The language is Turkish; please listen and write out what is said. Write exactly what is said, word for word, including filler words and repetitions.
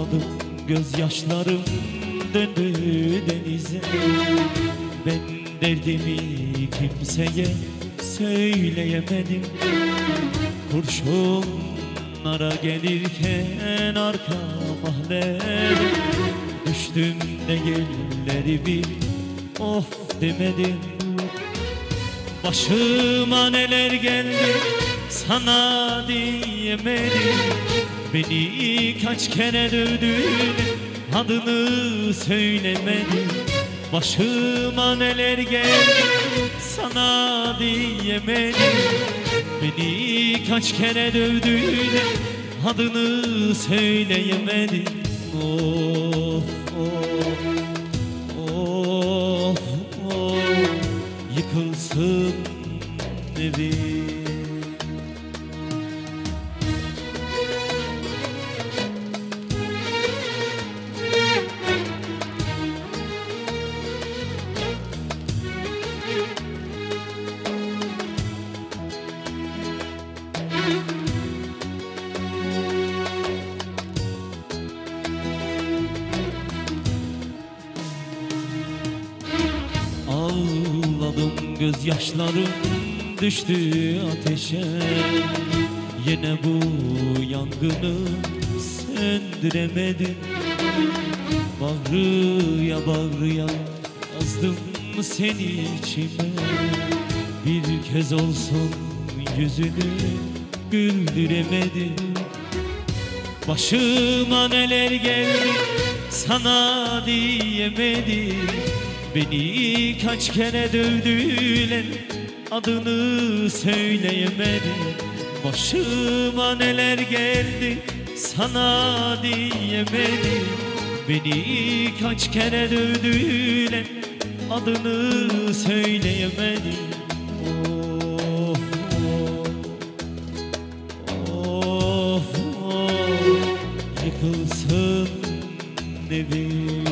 Ağladım, gözyaşlarım döndü denize. Ben derdimi kimseye söyleyemedim. Kurşunlara gelirken arka mahallede düştüm de yerleri bir of demedim. Başıma neler geldi sana diyemedim. Beni kaç kere dövdün, adını söylemedim. Başıma neler geldi sana diyemedim. Beni kaç kere dövdün, adını söyleyemedim. Of of of of, yıkılsın evim. Ağladım, gözyaşlarım düştü ateşe. Yine bu yangını söndüremedim. Bağrıya bağrıya yazdım seni içime. Bir kez olsun yüzünü güldüremedim. Başıma neler geldi sana diyemedim. Beni kaç kere dövdüler, adını söyleyemedim. Başıma neler geldi sana diyemedim. Beni kaç kere dövdüler, adını söyleyemedim. Of of of, yıkılsın evim.